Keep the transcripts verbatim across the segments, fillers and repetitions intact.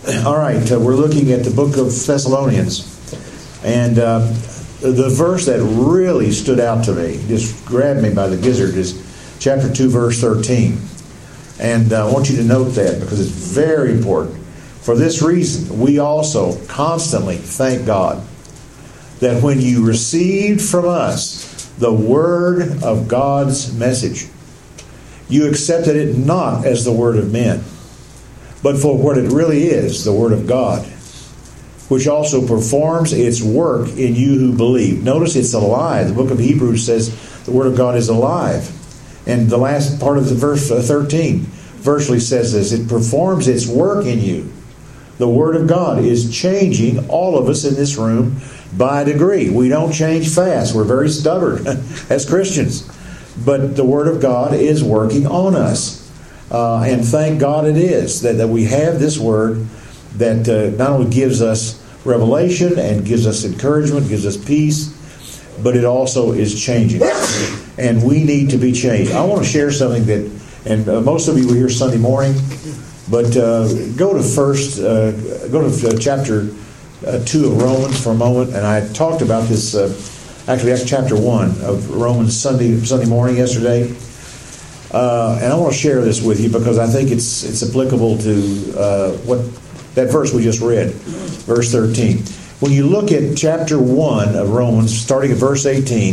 All right, uh, we're looking at the book of Thessalonians, and uh, the verse that really stood out to me, just grabbed me by the gizzard, is chapter two, verse thirteen. And uh, I want you to note that because it's very important. For this reason, we also constantly thank God that when you received from us the word of God's message, you accepted it not as the word of men, but for what it really is, the word of God, which also performs its work in you who believe. Notice it's alive. The book of Hebrews says the word of God is alive. And the last part of the verse thirteen virtually says this: it performs its work in you. The word of God is changing all of us in this room by degree. We don't change fast. We're very stubborn as Christians. But the word of God is working on us. Uh, and thank God it is that, that we have this word that uh, not only gives us revelation and gives us encouragement, gives us peace, but it also is changing. And we need to be changed. I want to share something that, and uh, most of you were here Sunday morning, but uh, go to first, uh, go to uh, chapter uh, two of Romans for a moment, and I talked about this, uh, actually that's chapter one of Romans Sunday Sunday morning yesterday. Uh, and I want to share this with you because I think it's it's applicable to uh, what that verse we just read, verse thirteen. When you look at chapter one of Romans, starting at verse eighteen,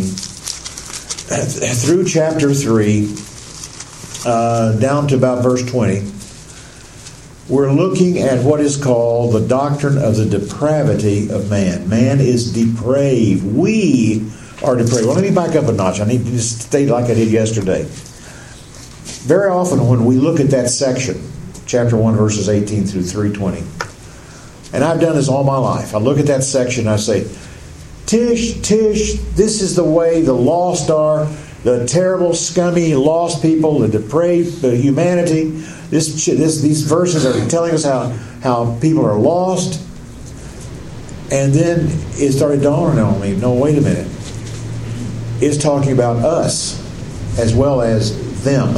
through chapter three, uh, down to about verse twenty, we're looking at what is called the doctrine of the depravity of man. Man is depraved. We are depraved. Well, let me back up a notch. I need to state like I did yesterday. Very often when we look at that section, chapter one, verses eighteen through three twenty, and I've done this all my life, I look at that section and I say, Tish, Tish, this is the way the lost are, the terrible, scummy, lost people, the depraved, the humanity. This, this, these verses are telling us how, how people are lost. And then it started dawning on me, no, wait a minute. It's talking about us as well as them.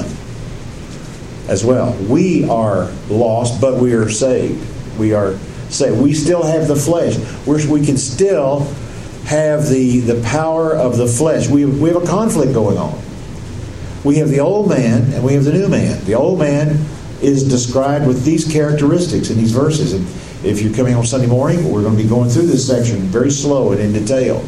As well. We are lost, but we are saved. We are saved. We still have the flesh. We're, we can still have the, the power of the flesh. We, we have a conflict going on. We have the old man and we have the new man. The old man is described with these characteristics in these verses. And if you're coming on Sunday morning, we're going to be going through this section very slow and in detail.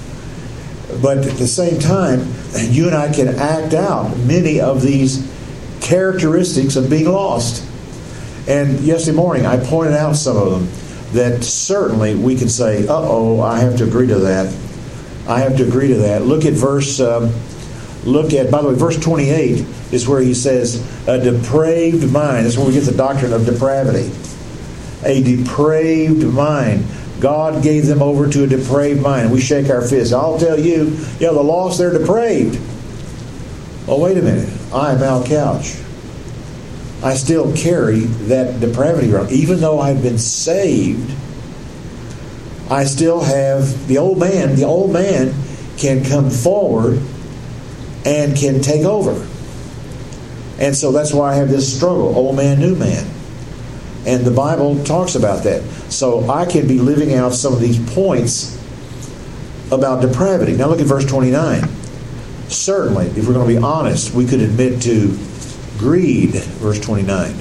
But at the same time, you and I can act out many of these characteristics of being lost. And yesterday morning I pointed out some of them that certainly we can say, uh-oh, I have to agree to that. I have to agree to that. Look at verse, um, look at, by the way, verse twenty-eight is where he says, a depraved mind. That's where we get the doctrine of depravity. A depraved mind. God gave them over to a depraved mind. And we shake our fists. I'll tell you, yeah, the lost, they're depraved. Oh, wait a minute. I am Al Couch. I still carry that depravity around. Even though I've been saved, I still have the old man. The old man can come forward and can take over. And so that's why I have this struggle, old man, new man. And the Bible talks about that. So I can be living out some of these points about depravity. Now look at verse twenty-nine. Certainly, if we're going to be honest, we could admit to greed, verse twenty-nine.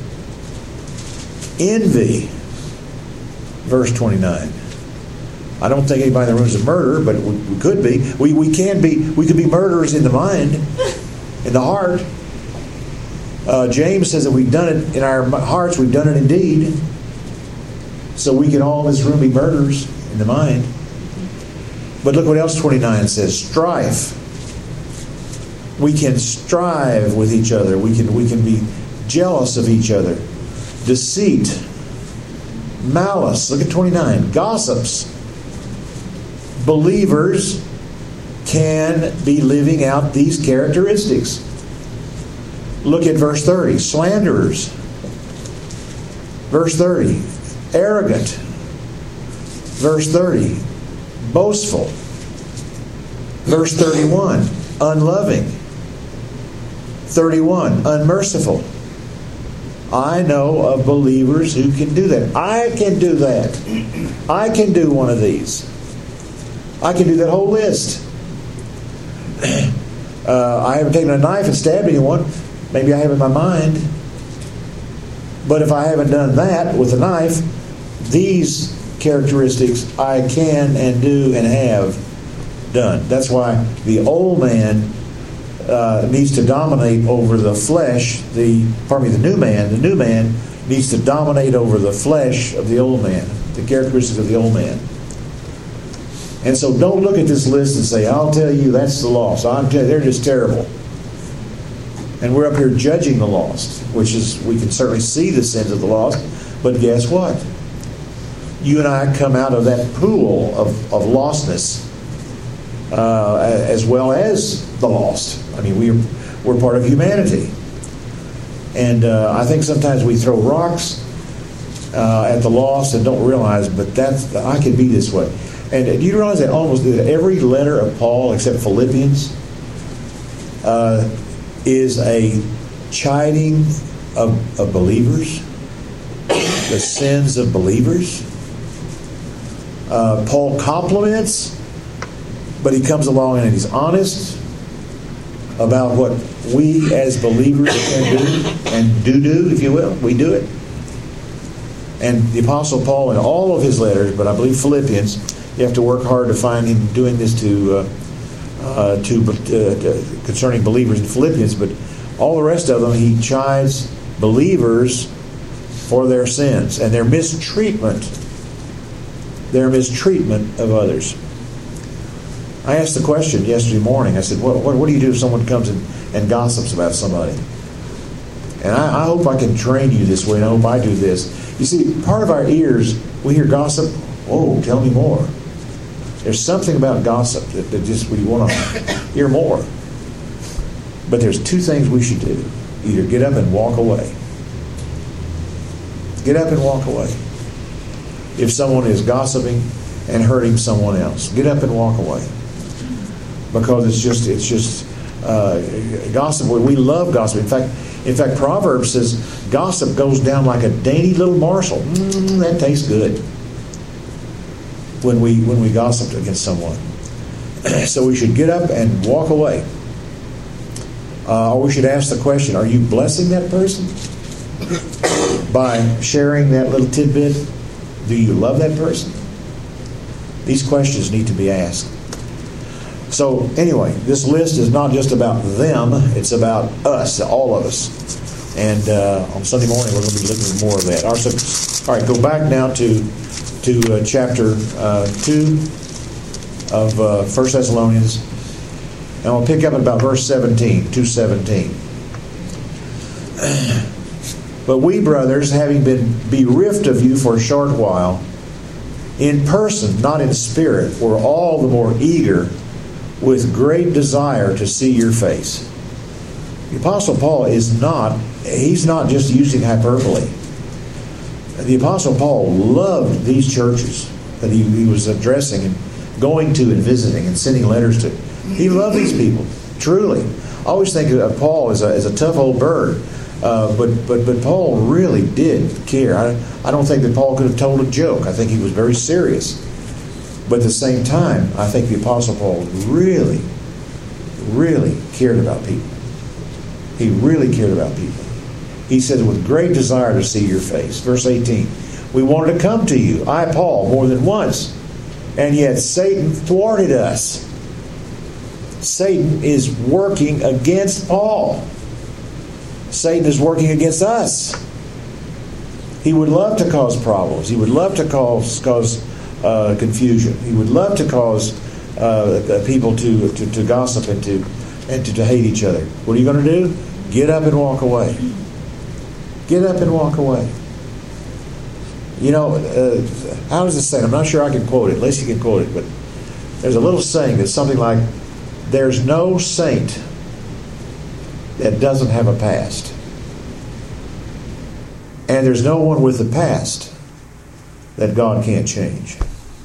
Envy, verse twenty-nine. I don't think anybody in the room is a murderer, but we, we could be. We we can be. We could be murderers in the mind, in the heart. Uh, James says that we've done it in our hearts. We've done it indeed. So we can all in this room be murderers in the mind. But look what else twenty-nine says. Strife. We can strive with each other. We can we can be jealous of each other. Deceit. Malice. Look at twenty-nine. Gossips. Believers can be living out these characteristics. Look at verse thirty. Slanderers. Verse thirty. Arrogant. Verse thirty. Boastful. Verse thirty-one. Unloving. thirty-one. Unmerciful. I know of believers who can do that. I can do that. I can do one of these. I can do that whole list. Uh, I haven't taken a knife and stabbed anyone. Maybe I have in my mind. But if I haven't done that with a knife, these characteristics I can and do and have done. That's why the old man uh, needs to dominate over the flesh. The pardon me, the new man. The new man needs to dominate over the flesh of the old man. The characteristics of the old man. And so don't look at this list and say, I'll tell you that's the lost. I'll tell you they're just terrible. And we're up here judging the lost, which is, we can certainly see the sins of the lost. But guess what? You and I come out of that pool of, of lostness uh, as well as the lost. I mean, we're, we're part of humanity. And uh, I think sometimes we throw rocks uh, at the lost and don't realize, but that's, I can be this way. And do you realize that almost every letter of Paul, except Philippians, uh, is a chiding of, of believers, the sins of believers? Uh, Paul compliments, but he comes along and he's honest about what we as believers can do, and do do, if you will. We do it. And the Apostle Paul, in all of his letters, but I believe Philippians, you have to work hard to find him doing this to uh, uh, to, uh, to concerning believers in Philippians, but all the rest of them he chides believers for their sins and their mistreatment, their mistreatment of others. I asked the question yesterday morning. I said, "What what, what do you do if someone comes and, and gossips about somebody?" And I, I hope I can train you this way, and I hope I do this. You see, part of our ears, we hear gossip. Oh, tell me more. There's something about gossip that, that just we want to hear more. But there's two things we should do. Either get up and walk away. Get up and walk away. If someone is gossiping and hurting someone else, get up and walk away. Because it's just, it's just uh, gossip. We love gossip. In fact, in fact, Proverbs says gossip goes down like a dainty little morsel. Mm, that tastes good. When we when we gossiped against someone. So we should get up and walk away. Uh, or we should ask the question, are you blessing that person by sharing that little tidbit? Do you love that person? These questions need to be asked. So anyway, this list is not just about them, it's about us, all of us. And uh, on Sunday morning we're going to be looking at more of that. All right, so, all right, go back now to to uh, chapter uh, two of uh, First Thessalonians, and we'll pick up at about verse seventeen, two seventeen. But we, brothers, having been bereft of you for a short while, in person, not in spirit, were all the more eager with great desire to see your face. The Apostle Paul is not, he's not just using hyperbole. The Apostle Paul loved these churches that he, he was addressing and going to and visiting and sending letters to. He loved these people, truly. I always think of Paul as a, as a tough old bird, uh, but, but, but Paul really did care. I, I don't think that Paul could have told a joke. I think he was very serious. But at the same time, I think the Apostle Paul really, really cared about people. He really cared about people. He said, with great desire to see your face. Verse eighteen, we wanted to come to you, I, Paul, more than once, and yet Satan thwarted us. Satan is working against Paul. Satan is working against us. He would love to cause problems. He would love to cause, cause uh, confusion. He would love to cause uh, people to, to, to gossip and to, and to, to hate each other. What are you going to do? Get up and walk away. Get up and walk away. You know, uh, how does this say? I'm not sure I can quote it. Lacey can quote it, but there's a little saying that's something like, there's no saint that doesn't have a past. And there's no one with a past that God can't change.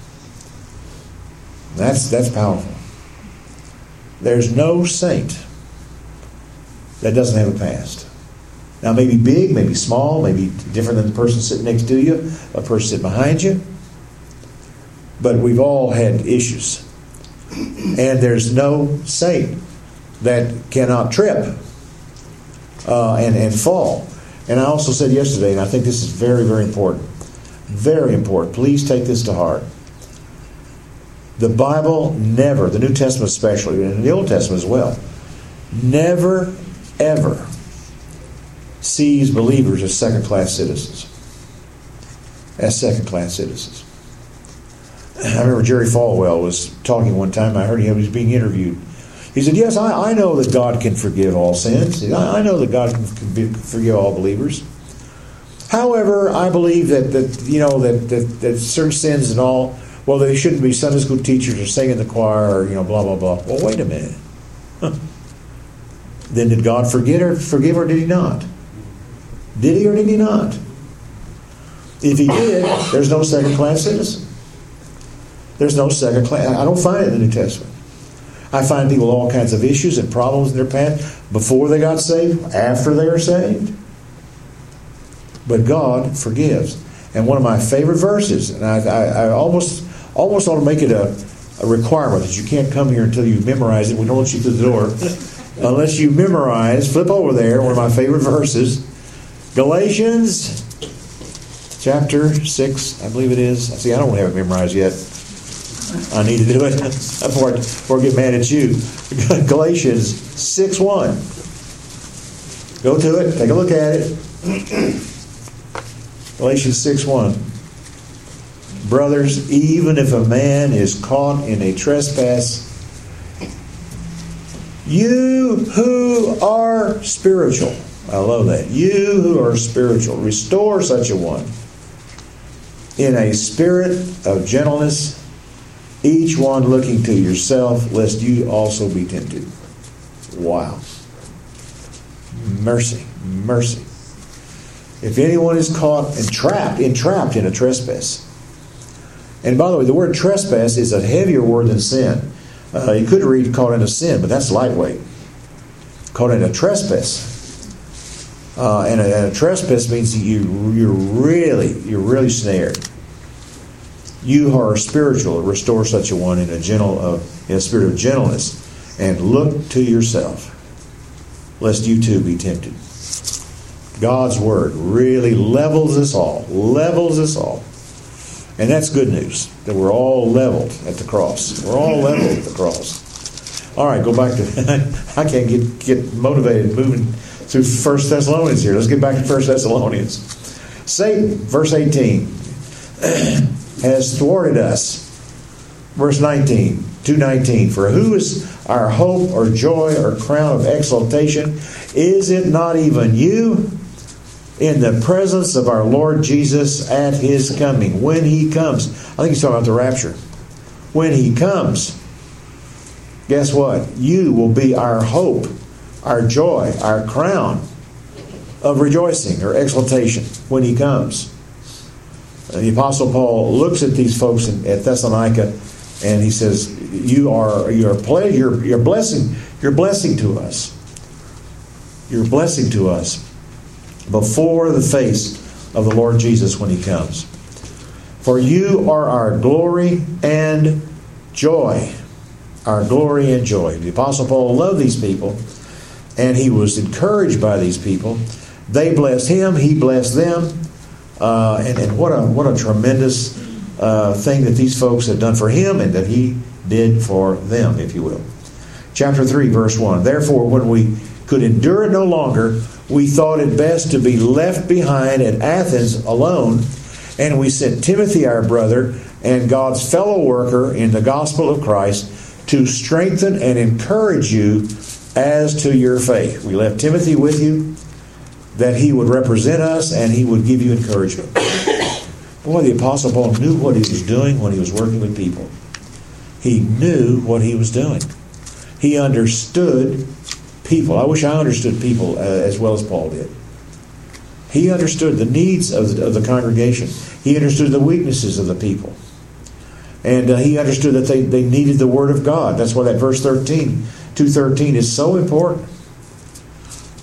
That's, that's powerful. There's no saint that doesn't have a past. Now, maybe big, maybe small, maybe different than the person sitting next to you, a person sitting behind you. But we've all had issues. And there's no saint that cannot trip uh, and, and fall. And I also said yesterday, and I think this is very, very important. Very important. Please take this to heart. The Bible never, the New Testament especially, and the Old Testament as well, never, ever sees believers as second-class citizens. As second-class citizens. I remember Jerry Falwell was talking one time. I heard he was being interviewed. He said, yes, I, I know that God can forgive all sins. I, I know that God can forgive all believers. However, I believe that, that you know, that, that, that certain sins and all, well, they shouldn't be Sunday school teachers or sing in the choir or, you know, blah, blah, blah. Well, wait a minute. Huh. Then did God forget or forgive or did he not? Did he or did he not? If he did, there's no second-class citizen. There's no second class. I don't find it in the New Testament. I find people with all kinds of issues and problems in their past before they got saved, after they are saved. But God forgives. And one of my favorite verses, and I, I, I almost almost ought to make it a, a requirement that you can't come here until you memorize it. We don't let you through the door. Unless you memorize, flip over there, one of my favorite verses, Galatians chapter six, I believe it is. See, I don't have it memorized yet. I need to do it before, before I get mad at you. Galatians six one. Go to it. Take a look at it. Galatians six one. Brothers, even if a man is caught in a trespass, you who are spiritual, I love that. You who are spiritual, restore such a one in a spirit of gentleness, each one looking to yourself, lest you also be tempted. Wow. Mercy. Mercy. If anyone is caught and trapped, entrapped in a trespass. And by the way, the word trespass is a heavier word than sin. Uh, you could read caught in a sin, but that's lightweight. Caught in a trespass. Uh, and, a, and a trespass means you, you're really, you're really snared. You who are spiritual, restore such a one in a gentle, uh, in a spirit of gentleness, and look to yourself, lest you too be tempted. God's word really levels us all, levels us all, and that's good news that we're all leveled at the cross. We're all leveled at the cross. All right, go back to. I can't get get motivated moving through First Thessalonians here. Let's get back to First Thessalonians. Satan, verse eighteen. Has thwarted us. Verse nineteen, two nineteen. For who is our hope or joy or crown of exaltation? Is it not even you in the presence of our Lord Jesus at His coming? When He comes. I think he's talking about the rapture. When He comes, guess what? You will be our hope, our joy, our crown of rejoicing or exaltation when He comes. The Apostle Paul looks at these folks in, at Thessalonica, and he says, "You are you're pleasure, you're, you're blessing, you're blessing to us. You're blessing to us before the face of the Lord Jesus when He comes. For you are our glory and joy, our glory and joy." The Apostle Paul loved these people, and he was encouraged by these people. They blessed him; he blessed them. Uh, and, and what a what a tremendous uh, thing that these folks had done for him and that he did for them, if you will. Chapter three, verse one. Therefore, when we could endure it no longer, we thought it best to be left behind at Athens alone, and we sent Timothy, our brother, and God's fellow worker in the gospel of Christ, to strengthen and encourage you as to your faith. We left Timothy with you, that he would represent us and he would give you encouragement. Boy, the Apostle Paul knew what he was doing when he was working with people. He knew what he was doing. He understood people. I wish I understood people uh, as well as Paul did. He understood the needs of the, of the congregation. He understood the weaknesses of the people. And uh, he understood that they, they needed the Word of God. That's why that verse thirteen, two thirteen is so important.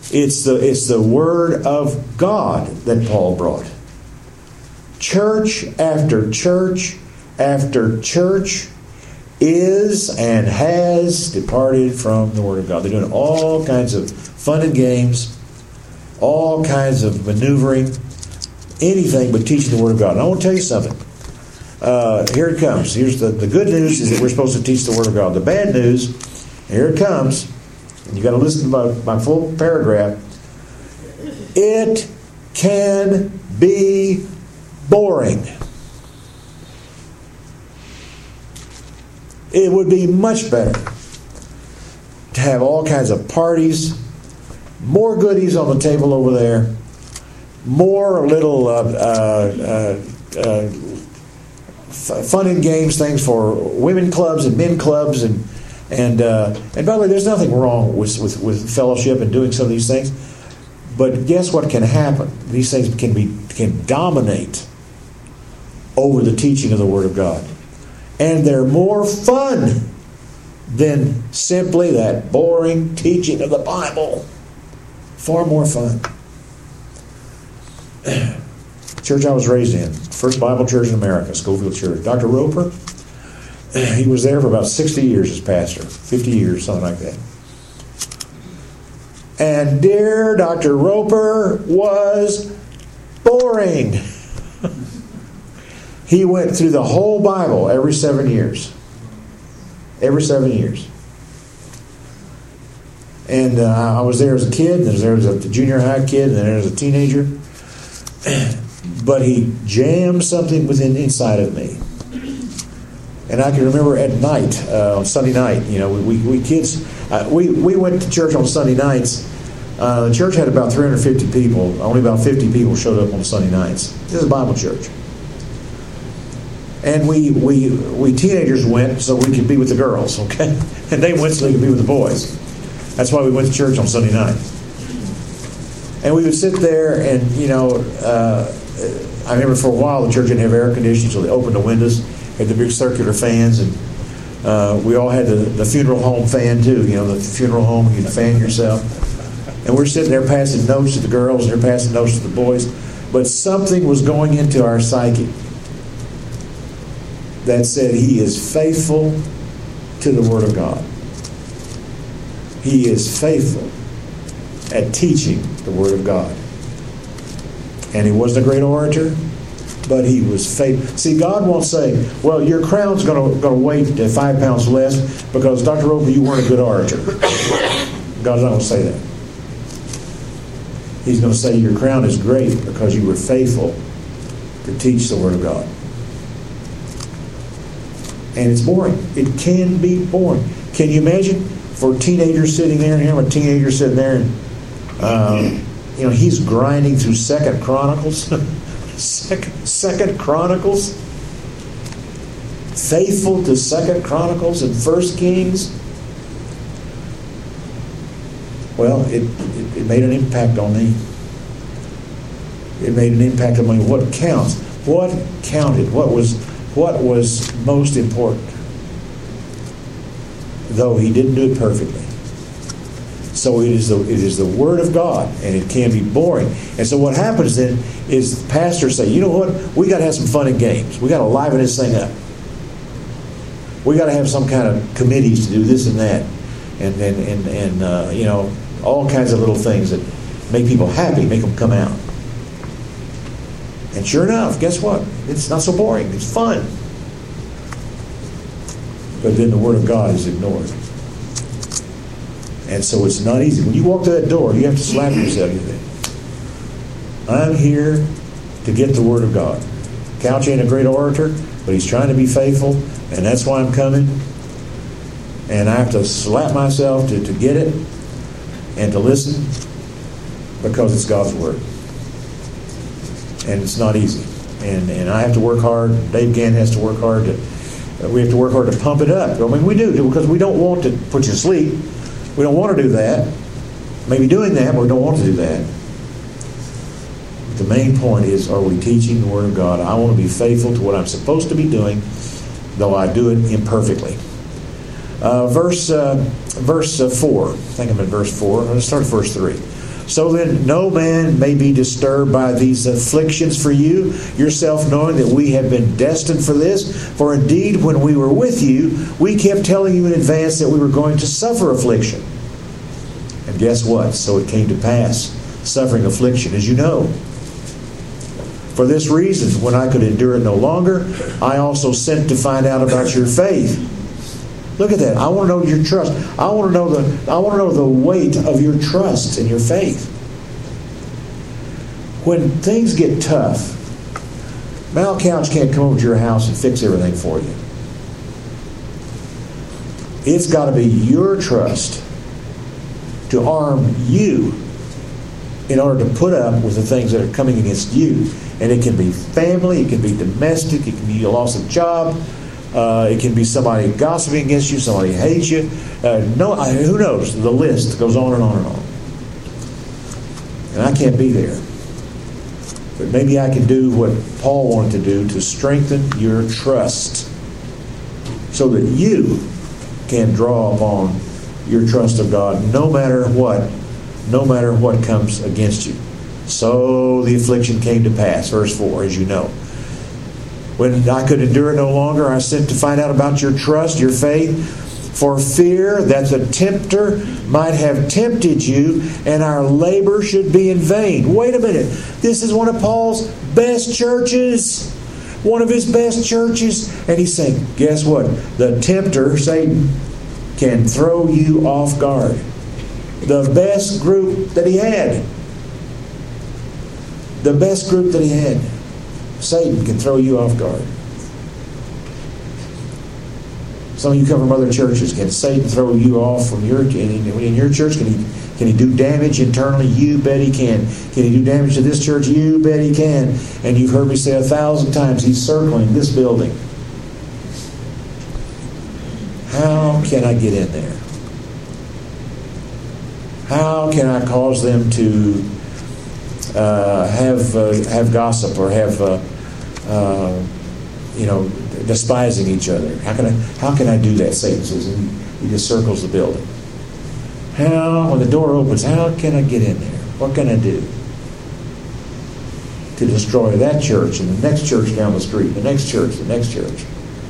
It's the, it's the Word of God that Paul brought. Church after church after church is and has departed from the Word of God. They're doing all kinds of fun and games, all kinds of maneuvering, anything but teaching the Word of God. And I want to tell you something. Uh, here it comes. Here's the, the good news is that we're supposed to teach the Word of God. The bad news, here it comes, and you've got to listen to my, my full paragraph. It can be boring. It would be much better to have all kinds of parties, more goodies on the table over there, more little uh, uh, uh, uh, fun and games things for women clubs and men clubs, and and uh, and by the way, there's nothing wrong with, with with fellowship and doing some of these things, but guess what can happen? These things can be can dominate over the teaching of the Word of God. And they're more fun than simply that boring teaching of the Bible. Far more fun. Church I was raised in, First Bible Church in America, Schofield Church. Doctor Roper, he was there for about sixty years as pastor, fifty years, something like that. And dear Doctor Roper was boring. He went through the whole Bible every seven years. Every seven years. And uh, I was there as a kid, and I was there as a junior high kid, and then as a teenager. But he jammed something within inside of me. And I can remember at night, uh, on Sunday night, you know, we, we, we kids, uh, we, we went to church on Sunday nights. Uh, the church had about three hundred fifty people. Only about fifty people showed up on Sunday nights. This is a Bible church. And we, we we teenagers went so we could be with the girls, okay? And they went so they could be with the boys. That's why we went to church on Sunday night. And we would sit there and, you know, uh, I remember for a while the church didn't have air conditioning, so they opened the windows, had the big circular fans, and uh, we all had the, the funeral home fan too, you know, the funeral home, you can fan yourself. And we're sitting there passing notes to the girls, and they're passing notes to the boys. But something was going into our psyche that said he is faithful to the Word of God. He is faithful at teaching the Word of God. And he wasn't a great orator, but he was faithful. See, God won't say, well, your crown's going to going to weight uh, five pounds less because, Doctor Roper, you weren't a good orator. God's not going to say that. He's going to say your crown is great because you were faithful to teach the Word of God. And it's boring. It can be boring. Can you imagine for teenagers sitting there, and here a teenager sitting there, and um, you know he's grinding through Second Chronicles, Second Second Chronicles, faithful to Second Chronicles and First Kings. Well, it, it, it made an impact on me. It made an impact on me. What counts? What counted? What was what was most important? Though he didn't do it perfectly. So it is the it is the Word of God, and it can be boring. And so what happens then is pastors say, you know what? We got to have some fun and games. We got to liven this thing up. We got to have some kind of committees to do this and that, and and and, and uh, you know. all kinds of little things that make people happy, make them come out. And sure enough, guess what? It's not so boring. It's fun. But then the Word of God is ignored. And so it's not easy. When you walk through that door, you have to slap yourself. You think, I'm here to get the Word of God. Couch ain't a great orator, but he's trying to be faithful, and that's why I'm coming. And I have to slap myself to, to get it and to listen, because it's God's Word. And it's not easy. And and I have to work hard. Dave Gann has to work hard. To, uh, we have to work hard to pump it up. I mean, we do, because we don't want to put you to sleep. We don't want to do that. Maybe doing that, but we don't want to do that. The main point is, are we teaching the Word of God? I want to be faithful to what I'm supposed to be doing, though I do it imperfectly. Uh, verse uh, verse uh, four. I think I'm at verse four. Let's start at verse three. So then no man may be disturbed by these afflictions for you, yourself knowing that we have been destined for this. For indeed, when we were with you, we kept telling you in advance that we were going to suffer affliction. And guess what? So it came to pass, suffering affliction, as you know. For this reason, when I could endure it no longer, I also sent to find out about your faith. Look at that. I want to know your trust. I want to know the I want to know the weight of your trust and your faith. When things get tough, Mal Couch can't come over to your house and fix everything for you. It's got to be your trust to arm you in order to put up with the things that are coming against you. And it can be family, it can be domestic, it can be a loss of job. Uh, it can be somebody gossiping against you, somebody hates you. Uh, no, I, who knows? The list goes on and on and on. And I can't be there. But maybe I can do what Paul wanted to do to strengthen your trust so that you can draw upon your trust of God no matter what, no matter what comes against you. So the affliction came to pass, verse four, as you know. When I could endure it no longer, I sent to find out about your trust, your faith, for fear that the tempter might have tempted you and our labor should be in vain. Wait a minute. This is one of Paul's best churches. One of his best churches. And he's saying, guess what? The tempter, Satan, can throw you off guard. The best group that he had. The best group that he had. Satan can throw you off guard. Some of you come from other churches. Can Satan throw you off from your in your church? Can he can he do damage internally? You bet he can. Can he do damage to this church? You bet he can. And you've heard me say a thousand times, he's circling this building. How can I get in there? How can I cause them to Uh, have uh, have gossip or have uh, uh, you know despising each other? How can I how can I do that? Satan says, and he just circles the building. How, when the door opens, how can I get in there? What can I do to destroy that church and the next church down the street, the next church, the next church?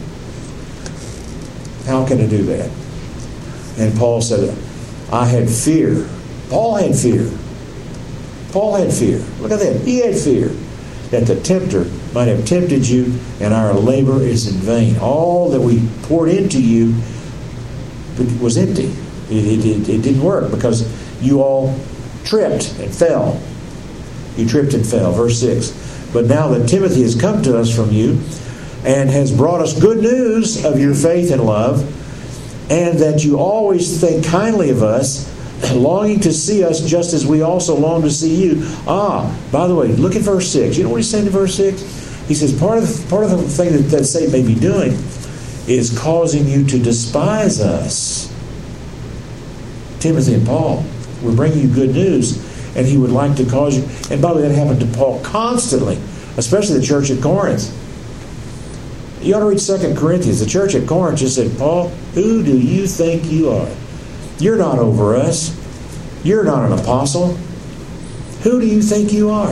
How can I do that? And Paul said, I had fear. Paul had fear. Paul had fear. Look at that. He had fear that the tempter might have tempted you and our labor is in vain. All that we poured into you was empty. It, it, it didn't work because you all tripped and fell. You tripped and fell. Verse six. But now that Timothy has come to us from you and has brought us good news of your faith and love, and that you always think kindly of us, longing to see us just as we also long to see you. Ah, by the way, look at verse six. You know what he's saying in verse six? He says, part of the, part of the thing that, that Satan may be doing is causing you to despise us. Timothy and Paul, we're bringing you good news, and he would like to cause you. And by the way, that happened to Paul constantly, especially the church at Corinth. You ought to read Second Corinthians. The church at Corinth just said, Paul, who do you think you are? You're not over us. You're not an apostle. Who do you think you are?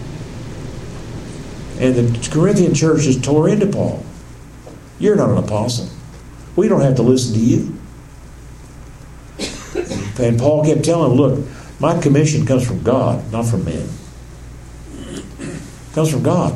And the Corinthian churches tore into Paul. You're not an apostle. We don't have to listen to you. And Paul kept telling them, look, my commission comes from God, not from men. It comes from God.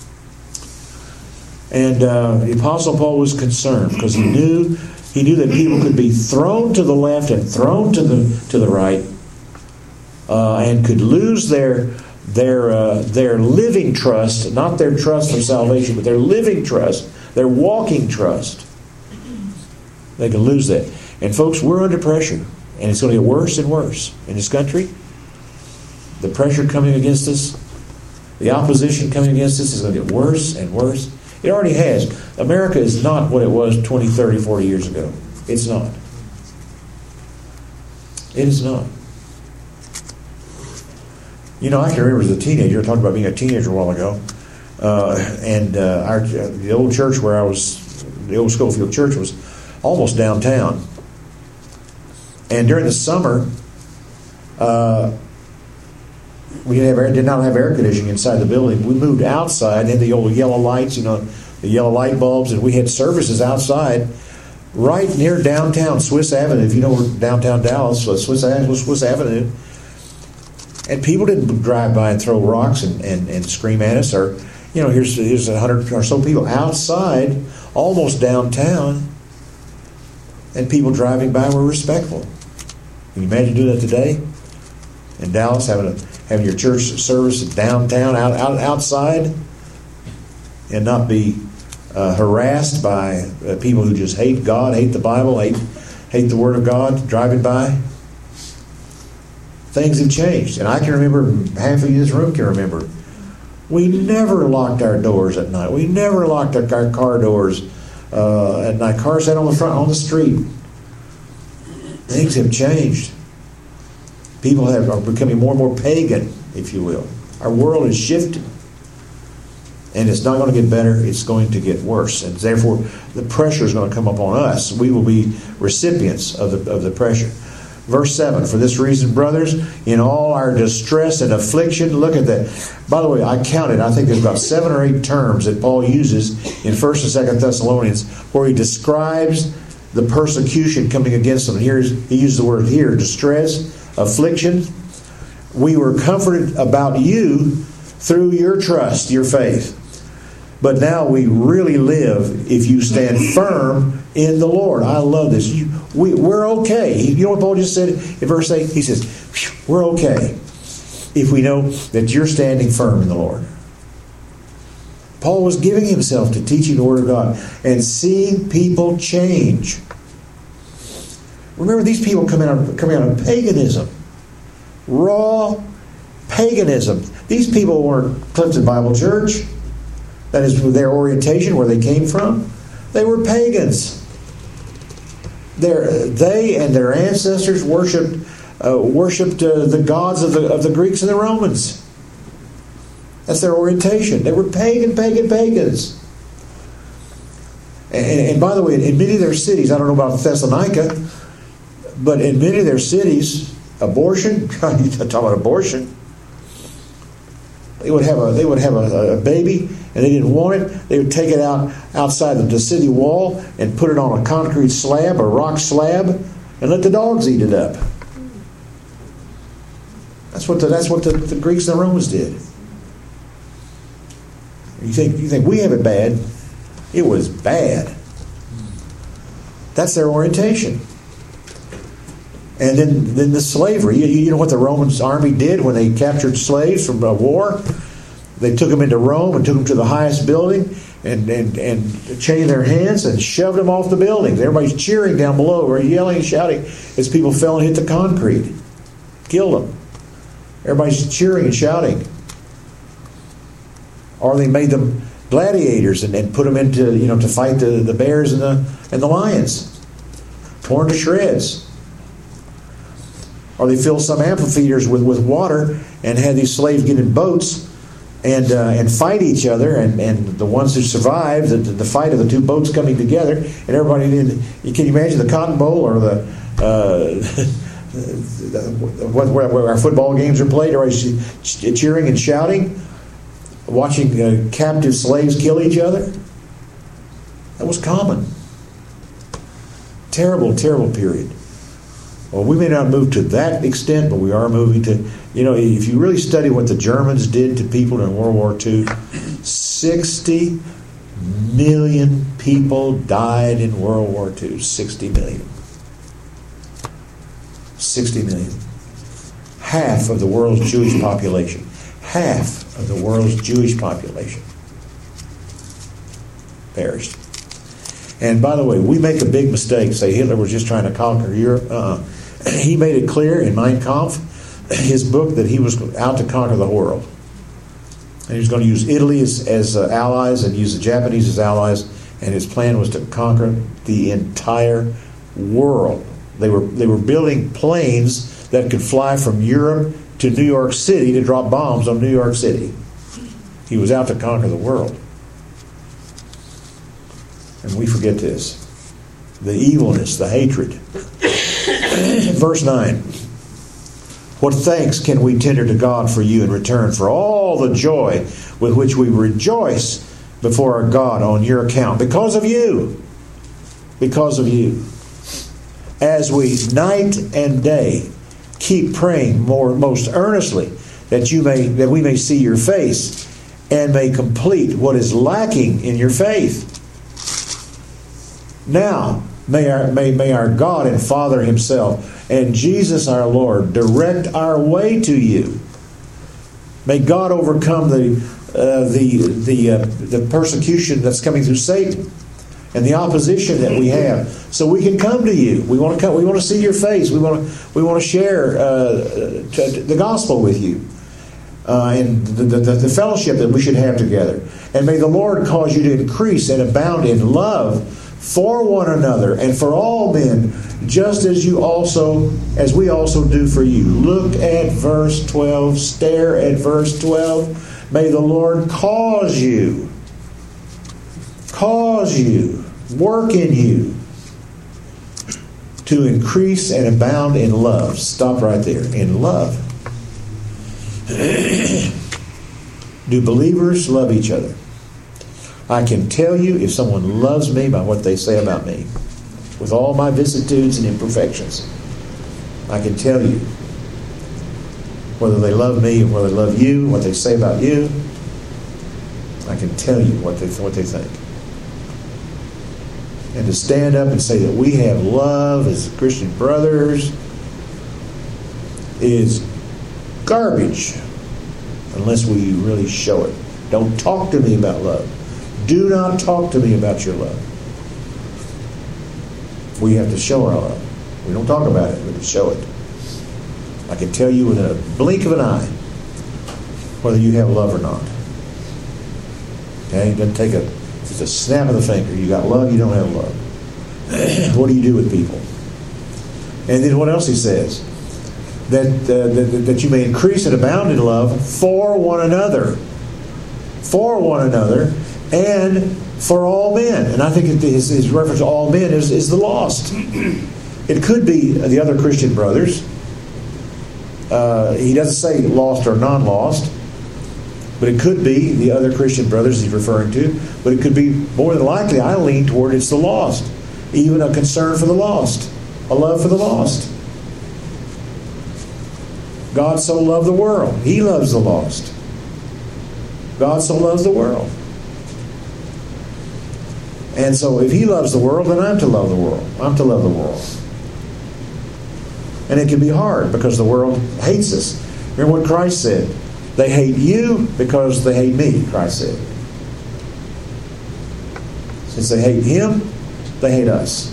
And uh, the Apostle Paul was concerned because he knew he knew that people could be thrown to the left and thrown to the to the right, uh, and could lose their their uh, their living trust, not their trust for salvation, but their living trust, their walking trust. They can lose that. And folks, we're under pressure, and it's going to get worse and worse in this country. The pressure coming against us, the opposition coming against us is going to get worse and worse. It already has. America is not what it was twenty, thirty, forty years ago. It's not. It is not. You know, I can remember as a teenager, talking about being a teenager a while ago, uh, and uh, our the old church where I was, the old Schofield Church, was almost downtown. And during the summer, uh, We didn't have air, did not have air conditioning inside the building. We moved outside, and had the old yellow lights, you know, the yellow light bulbs, and we had services outside right near downtown Swiss Avenue. If you know where downtown Dallas, so Swiss Avenue, Swiss Avenue. And people didn't drive by and throw rocks and, and, and scream at us, or, you know, here's here's a hundred or so people outside, almost downtown, and people driving by were respectful. Can you imagine doing that today in Dallas, having a having your church service downtown, out, out outside, and not be uh, harassed by uh, people who just hate God, hate the Bible, hate hate the Word of God, driving by? Things have changed, and I can remember. Half of you in this room can remember. We never locked our doors at night. We never locked our, our car doors uh, at night. Cars sat on the front on the street. Things have changed. People have, are becoming more and more pagan, if you will. Our world is shifting. And it's not going to get better, it's going to get worse. And therefore, the pressure is going to come upon us. We will be recipients of the, of the pressure. Verse seven, for this reason, brothers, in all our distress and affliction, look at that. By the way, I counted, I think there's about seven or eight terms that Paul uses in First and Second Thessalonians where he describes the persecution coming against them. Here he used the word here, distress, affliction. We were comforted about you through your trust, your faith. But now we really live if you stand firm in the Lord. I love this. You, we, we're okay. You know what Paul just said in verse eight? He says, we're okay if we know that you're standing firm in the Lord. Paul was giving himself to teaching the Word of God and seeing people change. Remember, these people come out of, coming out of paganism. Raw paganism. These people weren't Clifton Bible Church. That is their orientation, where they came from. They were pagans. Their, they and their ancestors worshipped uh, worshipped uh, the gods of the of the Greeks and the Romans. That's their orientation. They were pagan, pagan, pagans. And, and by the way, in many of their cities, I don't know about Thessalonica, but in many of their cities, abortion. You talk about abortion. They would have a they would have a, a baby, and they didn't want it. They would take it out outside of the city wall and put it on a concrete slab, a rock slab, and let the dogs eat it up. That's what the, that's what the, the Greeks and the Romans did. You think you think we have it bad? It was bad. That's their orientation. And then, then the slavery. You, you know what the Roman army did when they captured slaves from a war? They took them into Rome and took them to the highest building and, and, and chained their hands and shoved them off the buildings. Everybody's cheering down below, or yelling and shouting as people fell and hit the concrete. Killed them. Everybody's cheering and shouting. Or they made them gladiators and, and put them into, you know, to fight the, the bears and the and the lions. Torn to shreds. Or they filled some amphitheaters with, with water and had these slaves get in boats and uh, and fight each other. And, and the ones who survived, the, the fight of the two boats coming together, and everybody did. Can you imagine the Cotton Bowl or the uh, what, where, where our football games are played? Everybody's cheering and shouting, watching uh, captive slaves kill each other. That was common. Terrible, terrible period. Well, we may not move to that extent, but we are moving to, you know, if you really study what the Germans did to people in World War Two, sixty million people died in World War Two. sixty million. sixty million. Half of the world's Jewish population. Half of the world's Jewish population perished. And by the way, we make a big mistake. Say Hitler was just trying to conquer Europe. Uh-uh. He made it clear in Mein Kampf, his book, that he was out to conquer the world. And he was going to use Italy as, as uh, allies and use the Japanese as allies. And his plan was to conquer the entire world. They were they were building planes that could fly from Europe to New York City to drop bombs on New York City. He was out to conquer the world. And we forget this. The evilness, the hatred. Verse nine. What thanks can we tender to God for you in return for all the joy with which we rejoice before our God on your account, because of you, because of you. As we night and day keep praying more most earnestly that you may that we may see your face and may complete what is lacking in your faith. Now may our may, may our God and Father Himself and Jesus our Lord direct our way to you. May God overcome the uh, the the uh, the persecution that's coming through Satan and the opposition that we have, so we can come to you. We want to come. We want to see your face. We want to. We want to share uh, t- the gospel with you, uh, and the, the, the fellowship that we should have together. And may the Lord cause you to increase and abound in love for one another and for all men, just as you also, as we also do for you. Look at verse twelve. Stare at verse twelve. May the Lord cause you. Cause you, work in you to increase and abound in love. Stop right there. In love. Do believers love each other? I can tell you if someone loves me by what they say about me, with all my vicissitudes and imperfections. I can tell you whether they love me or whether they love you, what they say about you. I can tell you what they what they think. And to stand up and say that we have love as Christian brothers is garbage unless we really show it. Don't talk to me about love. Do not talk to me about your love. We have to show our love. We don't talk about it, but to show it. I can tell you within a blink of an eye whether you have love or not. Okay? It doesn't take a It's a snap of the finger. You got love, you don't have love. What do you do with people? And then what else he says? That, uh, that, that you may increase and abound in love for one another. For one another and for all men. And I think his, his reference to all men is, is the lost. It could be the other Christian brothers. Uh, he doesn't say lost or non-lost. But it could be the other Christian brothers he's referring to. But it could be, more than likely, I lean toward it's the lost. Even a concern for the lost. A love for the lost. God so loved the world. He loves the lost. God so loves the world. And so if He loves the world, then I'm to love the world. I'm to love the world. And it can be hard because the world hates us. Remember what Christ said. They hate you because they hate me, Christ said. Since they hate Him, they hate us.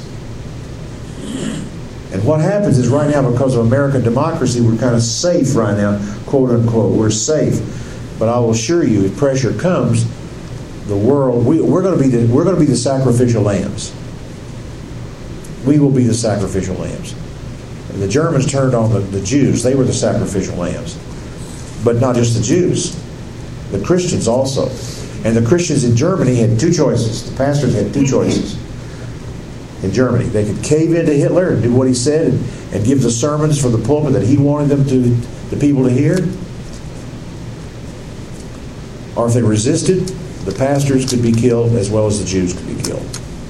And what happens is right now, because of American democracy, we're kind of safe right now, quote unquote. We're safe. But I will assure you, if pressure comes, the world, we, we're going to be the, we're going to be the sacrificial lambs. We will be the sacrificial lambs. And the Germans turned on the, the Jews. They were the sacrificial lambs. But not just the Jews, the Christians also. And the Christians in Germany had two choices. The pastors had two choices in Germany. They could cave into Hitler and do what he said and, and give the sermons from the pulpit that he wanted them to the people to hear. Or if they resisted, the pastors could be killed as well as the Jews could be killed.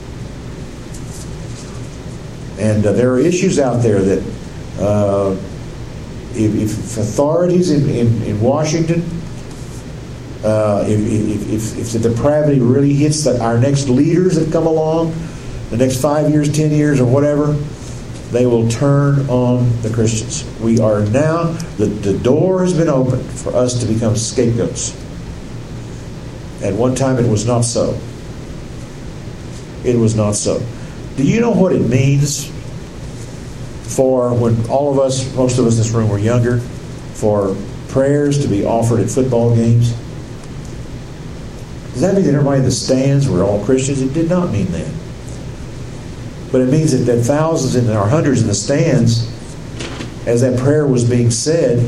And uh, there are issues out there that uh, If, if authorities in, in, in Washington, uh, if, if, if, if the depravity really hits the, our next leaders that come along, the next five years, ten years, or whatever, they will turn on the Christians. We are now, the, the door has been opened for us to become scapegoats. At one time it was not so. It was not so. Do you know what it means for when all of us, most of us in this room were younger, for prayers to be offered at football games? Does that mean that everybody in the stands were all Christians? It did not mean that. But it means that, that thousands and or hundreds in the stands, as that prayer was being said,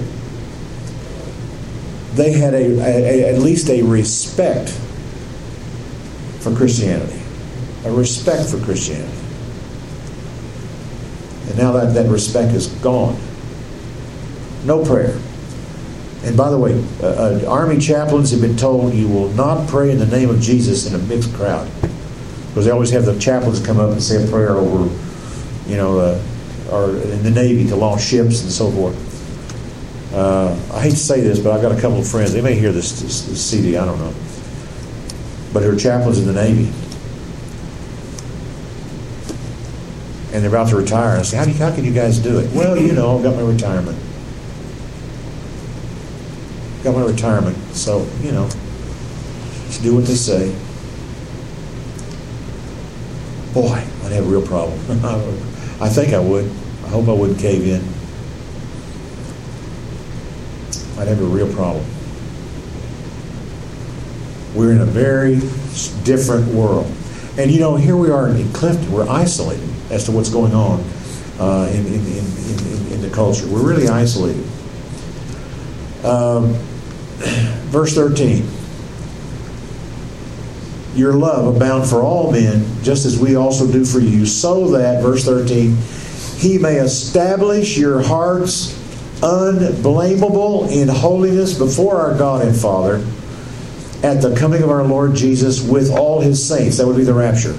they had a, a, a at least a respect for Christianity. A respect for Christianity. And now that, that respect is gone. No prayer. And by the way, uh, uh, army chaplains have been told you will not pray in the name of Jesus in a mixed crowd. Because they always have the chaplains come up and say a prayer over, you know, uh, or in the Navy to launch ships and so forth. Uh, I hate to say this, but I've got a couple of friends. They may hear this, this, this C D, I don't know. But they're chaplains in the Navy. And they're about to retire. And I say, how, do you, how can you guys do it? Well, you know, I've got my retirement. Got my retirement. So, you know, just do what they say. Boy, I'd have a real problem. I think I would. I hope I wouldn't cave in. I'd have a real problem. We're in a very different world. And you know, here we are in Clifton. We're isolated as to what's going on uh, in, in, in, in, in the culture. We're really isolated. Um, verse thirteen. Your love abound for all men, just as we also do for you, so that, verse thirteen, He may establish your hearts unblameable in holiness before our God and Father at the coming of our Lord Jesus with all His saints. That would be the rapture.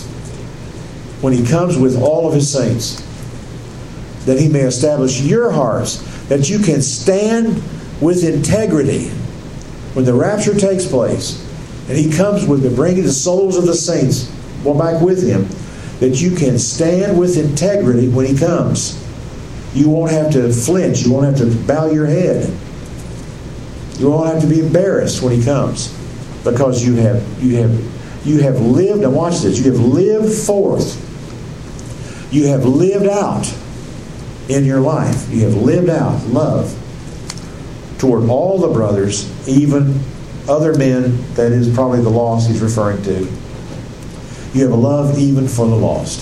When He comes with all of His saints, that He may establish your hearts, that you can stand with integrity when the rapture takes place. And He comes with bringing the souls of the saints back with Him, that you can stand with integrity when He comes. You won't have to flinch. You won't have to bow your head. You won't have to be embarrassed when He comes, because you have you have you have lived. Now watch this. You have lived forth. You have lived out in your life. You have lived out love toward all the brothers, even other men, that is probably the lost he's referring to. You have a love even for the lost.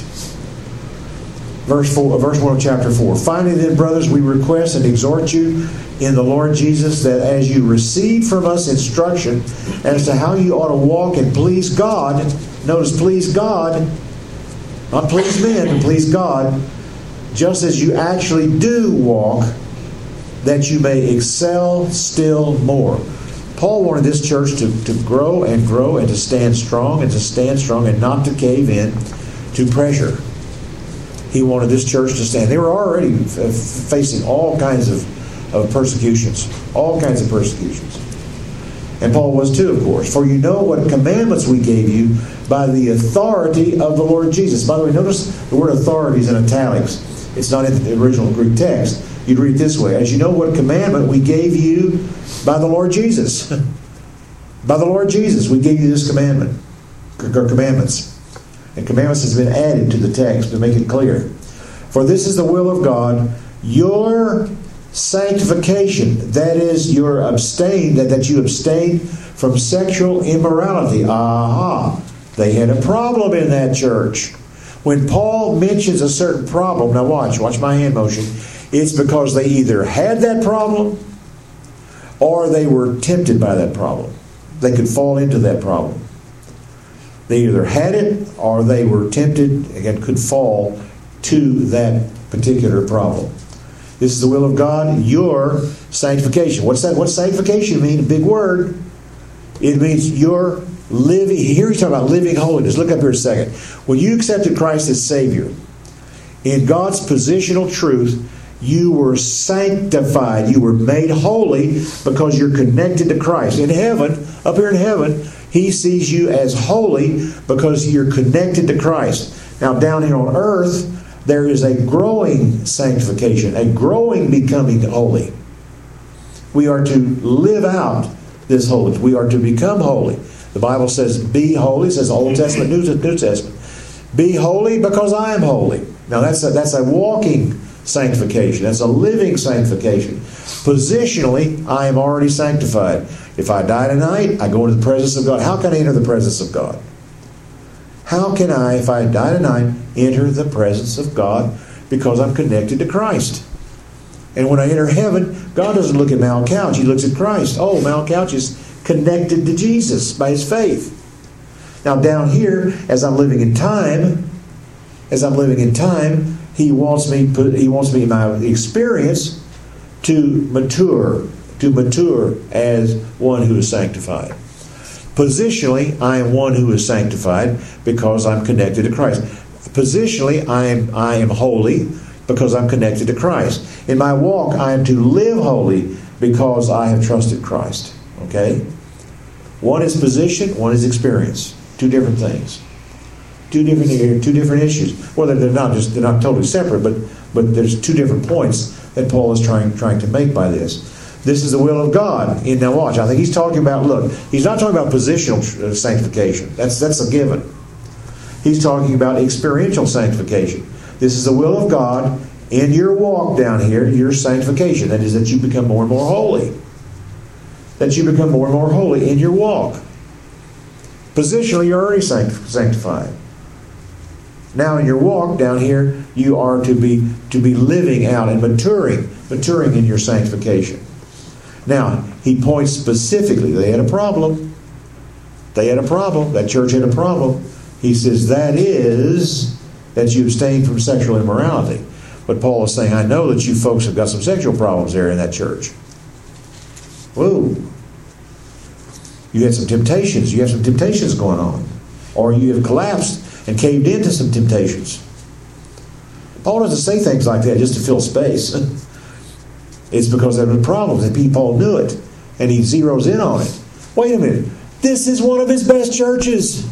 Verse four, verse one of chapter four. Finally then, brothers, we request and exhort you in the Lord Jesus that as you receive from us instruction as to how you ought to walk and please God, notice please God, not please men, but please God, just as you actually do walk, that you may excel still more. Paul wanted this church to, to grow and grow and to stand strong and to stand strong and not to cave in to pressure. He wanted this church to stand. They were already f- facing all kinds of, of persecutions. All kinds of persecutions. And Paul was too, of course. For you know what commandments we gave you by the authority of the Lord Jesus. By the way, notice the word authority is in italics. It's not in the original Greek text. You'd read it this way. As you know what commandment we gave you by the Lord Jesus. By the Lord Jesus, we gave you this commandment. Or commandments. And commandments has been added to the text to make it clear. For this is the will of God, your sanctification. That is, your abstain, that, that you abstain from sexual immorality. Aha! They had a problem in that church. When Paul mentions a certain problem, now watch, watch my hand motion. It's because they either had that problem or they were tempted by that problem. They could fall into that problem. They either had it or they were tempted and could fall to that particular problem. This is the will of God, your sanctification. What's that? What's sanctification mean? A big word. It means your living. Here he's talking about living holiness. Look up here a second. When you accepted Christ as Savior, in God's positional truth, you were sanctified. You were made holy because you're connected to Christ. In heaven, up here in heaven, He sees you as holy because you're connected to Christ. Now down here on earth, there is a growing sanctification, a growing becoming holy. We are to live out this holiness. We are to become holy. The Bible says, be holy. It says Old Testament, New Testament. Be holy because I am holy. Now that's a, that's a walking sanctification. That's a living sanctification. Positionally, I am already sanctified. If I die tonight, I go into the presence of God. How can I enter the presence of God? How can I, if I die tonight, enter the presence of God? Because I'm connected to Christ. And when I enter heaven, God doesn't look at Mal Couch. He looks at Christ. Oh, Mal Couch is connected to Jesus by his faith. Now down here, as I'm living in time, as I'm living in time, He wants me. He wants me in my experience to mature, to mature as one who is sanctified. Positionally, I am one who is sanctified because I'm connected to Christ. Positionally, I am I am holy because I'm connected to Christ. In my walk, I am to live holy because I have trusted Christ. Okay? One is position, one is experience. Two different things. Two different two different issues. Well, they're not just they're not totally separate, but but there's two different points that Paul is trying trying to make by this. This is the will of God. And now watch, I think he's talking about, look, he's not talking about positional sanctification. That's that's a given. He's talking about experiential sanctification. This is the will of God in your walk down here, your sanctification. That is that you become more and more holy. That you become more and more holy in your walk. Positionally, you're already sanctified. Now in your walk down here, you are to be to be living out and maturing, maturing in your sanctification. Now, he points specifically, they had a problem. They had a problem. That church had a problem. He says, that is that you abstain from sexual immorality. But Paul is saying, I know that you folks have got some sexual problems there in that church. Whoa. You had some temptations. You have some temptations going on. Or you have collapsed and caved into some temptations. Paul doesn't say things like that just to fill space. It's because there were problems, and Paul knew it, and he zeroes in on it. Wait a minute. This is one of his best churches.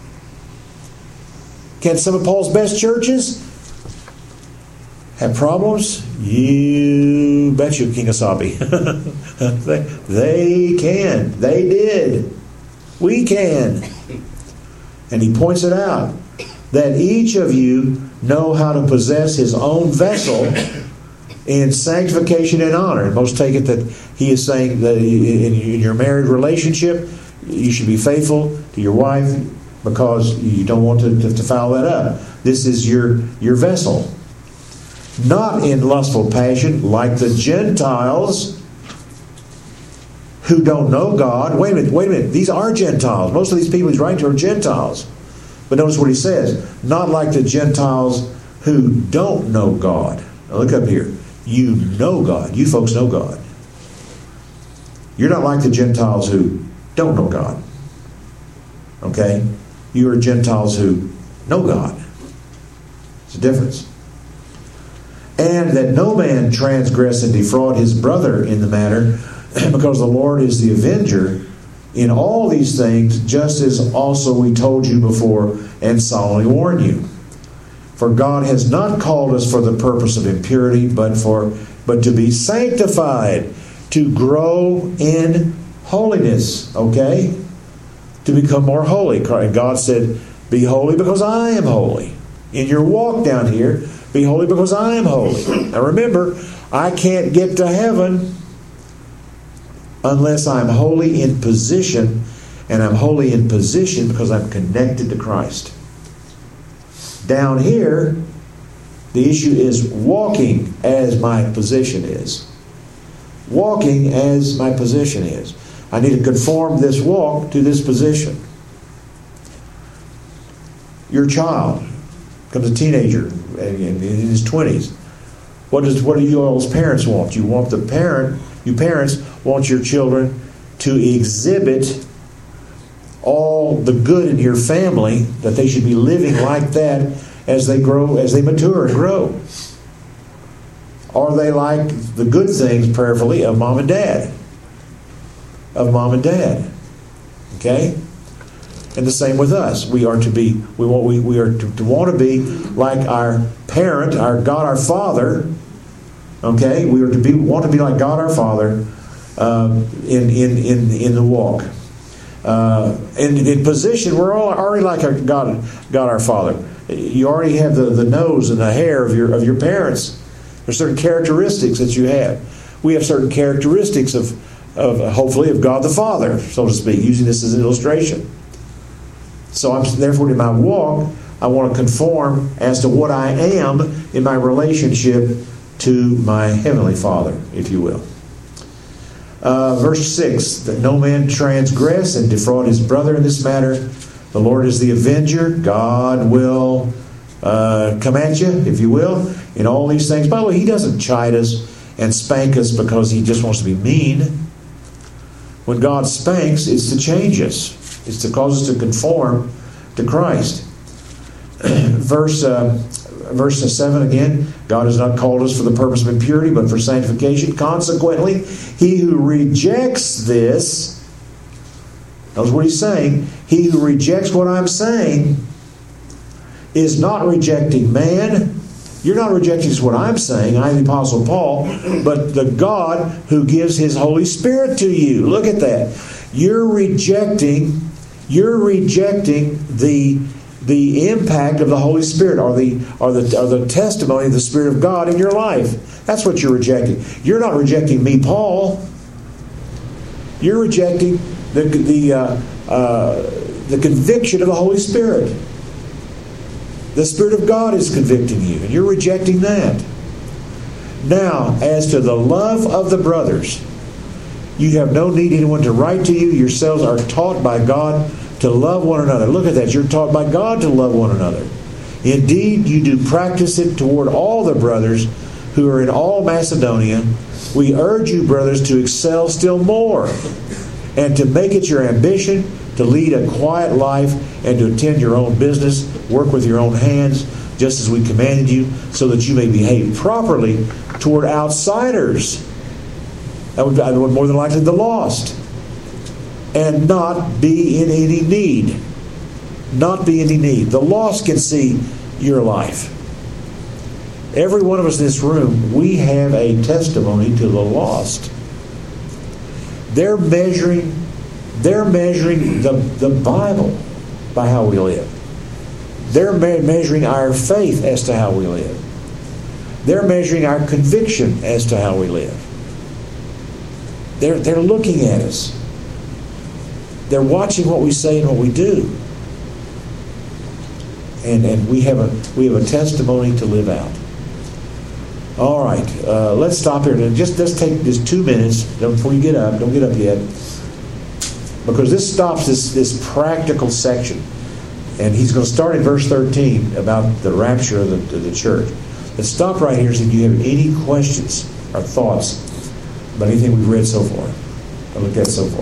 Can some of Paul's best churches have problems? You bet you, King Asabi. they, they can. They did. We can. And he points it out, that each of you know how to possess his own vessel in sanctification and honor. And most take it that he is saying that in your married relationship, you should be faithful to your wife because you don't want to, to, to foul that up. This is your, your vessel. Not in lustful passion like the Gentiles who don't know God. Wait a minute, wait a minute. These are Gentiles. Most of these people he's writing to are Gentiles. But notice what he says. Not like the Gentiles who don't know God. Now look up here. You know God. You folks know God. You're not like the Gentiles who don't know God. Okay? You are Gentiles who know God. It's a difference. And that no man transgress and defraud his brother in the matter, because the Lord is the avenger in all these things, just as also we told you before and solemnly warn you. For God has not called us for the purpose of impurity, but for but to be sanctified, to grow in holiness. Okay? To become more holy. And God said, be holy because I am holy. In your walk down here, be holy because I am holy. Now remember, I can't get to heaven unless I'm holy in position, and I'm holy in position because I'm connected to Christ. Down here, the issue is walking as my position is. Walking as my position is. I need to conform this walk to this position. Your child becomes a teenager in his twenties. What does what do you all as parents want? You want the parent, you parents want your children to exhibit all the good in your family, that they should be living like that as they grow, as they mature and grow. Are they like the good things, prayerfully, of mom and dad? Of mom and dad. Okay? And the same with us. We are to be, we want, we, we are to, to want to be like our parent, our God, our Father. Okay? We are to be, want to be like God, our Father, uh, in, in, in, in the walk. Uh, in, in position, we're all already like our God, God, our Father. You already have the, the nose and the hair of your of your parents. There's certain characteristics that you have. We have certain characteristics of, of hopefully, of God the Father, so to speak, using this as an illustration. So I'm therefore in my walk, I want to conform as to what I am in my relationship to my Heavenly Father, if you will. Uh, verse six, that no man transgress and defraud his brother in this matter. The Lord is the avenger. God will uh, come at you, if you will, in all these things. By the way, He doesn't chide us and spank us because he just wants to be mean. When God spanks, it's to change us. It's to cause us to conform to Christ. Verse uh, verse seven again, God has not called us for the purpose of impurity, but for sanctification. Consequently, he who rejects this, knows what he's saying, he who rejects what I'm saying is not rejecting man. You're not rejecting what I'm saying, I am the Apostle Paul, but the God who gives His Holy Spirit to you. Look at that. You're rejecting, you're rejecting the the impact of the Holy Spirit, or the or the or the testimony of the Spirit of God in your life. That's what you're rejecting. You're not rejecting me, Paul. You're rejecting the the uh, uh, the conviction of the Holy Spirit. The Spirit of God is convicting you, and you're rejecting that. Now, as to the love of the brothers, you have no need anyone to write to you. Yourselves are taught by God to love one another. Look at that. You're taught by God to love one another. Indeed, you do practice it toward all the brothers who are in all Macedonia. We urge you, brothers, to excel still more and to make it your ambition to lead a quiet life and to attend your own business, work with your own hands, just as we commanded you, so that you may behave properly toward outsiders. That would be more than likely the lost. And not be in any need. Not be in any need. The lost can see your life. Every one of us in this room, we have a testimony to the lost. They're measuring They're measuring the, the Bible by how we live. They're me- measuring our faith as to how we live. They're measuring our conviction as to how we live. They're, they're looking at us. They're watching what we say and what we do. And, and we have a we have a testimony to live out. All right, uh, let's stop here. Just let's take just two minutes before you get up. Don't get up yet. Because this stops this, this practical section. And he's going to start in verse thirteen about the rapture of the, of the church. Let's stop right here and see if you have any questions or thoughts about anything we've read so far, or looked at so far.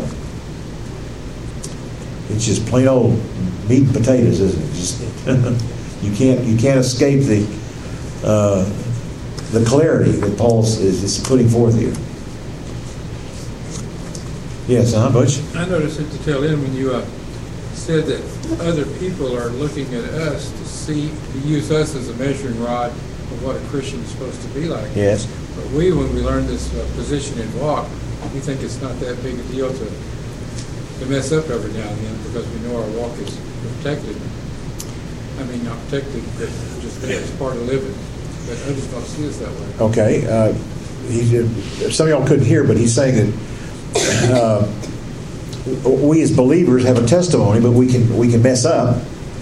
It's just plain old meat and potatoes, isn't it? Just, you can't you can't escape the uh, the clarity that Paul is, is putting forth here. Yes, huh, Butch? I noticed at the tail end when you uh, said that other people are looking at us to see, to use us as a measuring rod of what a Christian is supposed to be like. Yes. But we, when we learn this uh, position and walk, we think it's not that big a deal to to mess up every now and then because we know our walk is protected. I mean, not protected, but just it's part of living. But others don't see us that way. Okay. Uh, he, some of y'all couldn't hear, but he's saying that Uh, we as believers have a testimony, but we can we can mess up.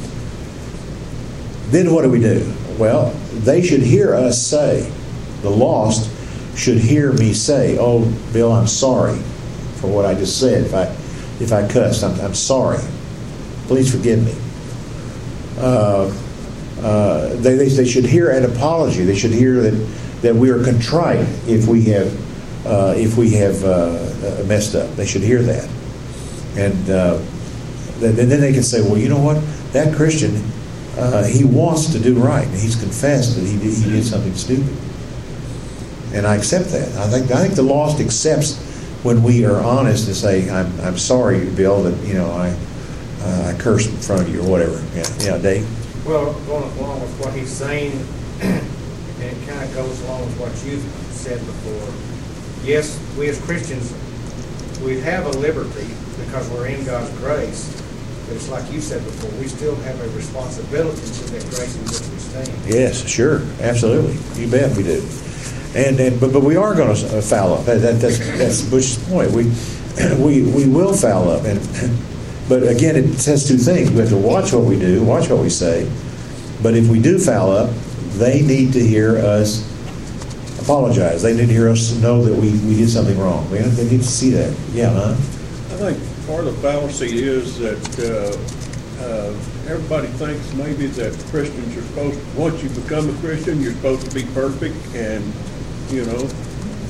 Then what do we do? Well, they should hear us say, the lost should hear me say, "Oh, Bill, I'm sorry for what I just said. If I if I cussed, I'm, I'm sorry. Please forgive me." Uh, uh, they, they they should hear an apology. They should hear that that we are contrite if we have. Uh, if we have uh, messed up. They should hear that. And uh, then, then they can say, well, you know what? That Christian, uh, he wants to do right. And he's confessed that he did, he did something stupid. And I accept that. I think I think the lost accepts when we are honest and say, I'm I'm sorry, Bill, that, you know, I uh, I cursed in front of you or whatever. Yeah, yeah, Dave? Well, going along with what he's saying, and it kind of goes along with what you've said before. Yes, we as Christians, we have a liberty because we're in God's grace, but it's like you said before, we still have a responsibility to that grace in which we stand. Yes, sure, absolutely. You bet we do. And and but, but we are going to foul up. That, that, that's that's Bush's point. We we we will foul up. And but again, it says two things. We have to watch what we do, watch what we say. But if we do foul up, they need to hear us apologize. They need to hear us know that we, we did something wrong. They need to see that. Yeah, huh? I think part of the fallacy is that uh, uh, everybody thinks maybe that Christians are supposed to, once you become a Christian, you're supposed to be perfect and, you know,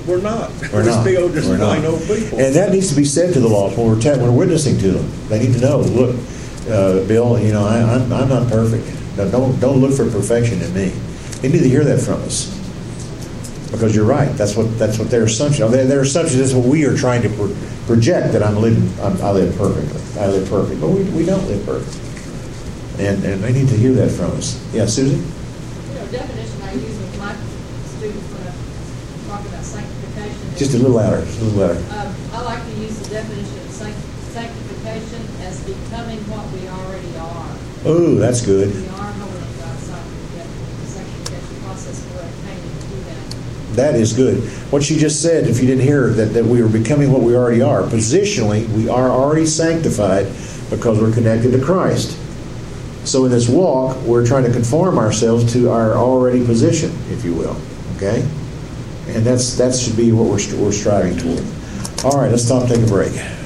we're not. We're not. still just We're not. plain old people. And that needs to be said to the lost when we're, te- when we're witnessing to them. They need to know, look, uh, Bill, you know, I, I'm, I'm not perfect. No, don't, don't look for perfection in me. They need to hear that from us. Because you're right. That's what that's what their assumption. Their, their assumption is what we are trying to pro- project that I'm living. I'm, I live perfectly. I live perfect, but we, we don't live perfect. And and they need to hear that from us. Yeah, Susan. You know, definition I use with my students when I talk about sanctification. is, Just a little louder. Just a little louder. Um, I like to use the definition of sanct- sanctification as becoming what we already are. Oh, that's good. We are holy in God's sight. We get the sanctification process for attaining to that. That is good. What she just said, if you didn't hear, that, that we are becoming what we already are. Positionally, we are already sanctified because we're connected to Christ. So in this walk, we're trying to conform ourselves to our already position, if you will. Okay? And that's that should be what we're, we're striving toward. All right, let's stop and take a break.